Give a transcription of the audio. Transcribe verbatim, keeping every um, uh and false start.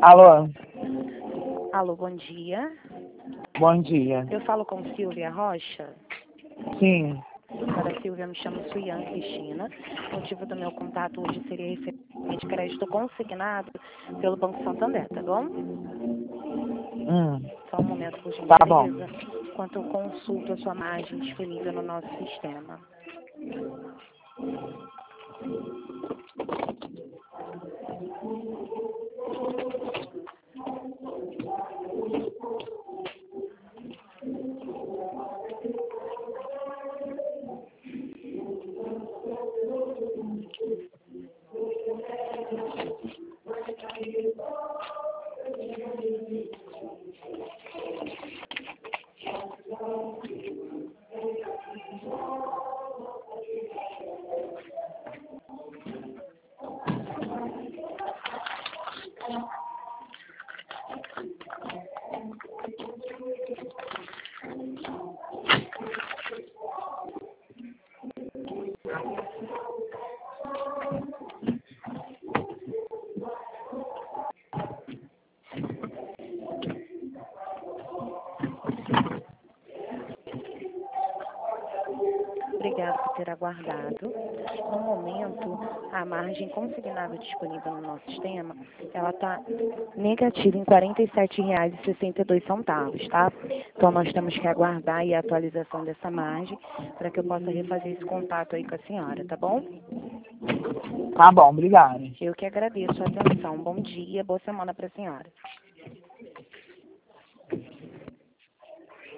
Alô? Alô, bom dia. Bom dia. Eu falo com Silvia Rocha. Sim. Para Silvia, me chamo Suian Cristina. O motivo do meu contato hoje seria referente a crédito consignado pelo Banco Santander, tá bom? Hum. Só um momento, por Tá bom. gentileza, enquanto eu consulto a sua margem disponível no nosso sistema. Obrigada por ter aguardado. No momento, a margem consignada disponível no nosso sistema, ela está negativa em quarenta e sete reais e sessenta e dois centavos, tá? Então, nós temos que aguardar aí a atualização dessa margem para que eu possa refazer esse contato aí com a senhora, tá bom? Tá bom, obrigado. Eu que agradeço a atenção. Bom dia, boa semana para a senhora.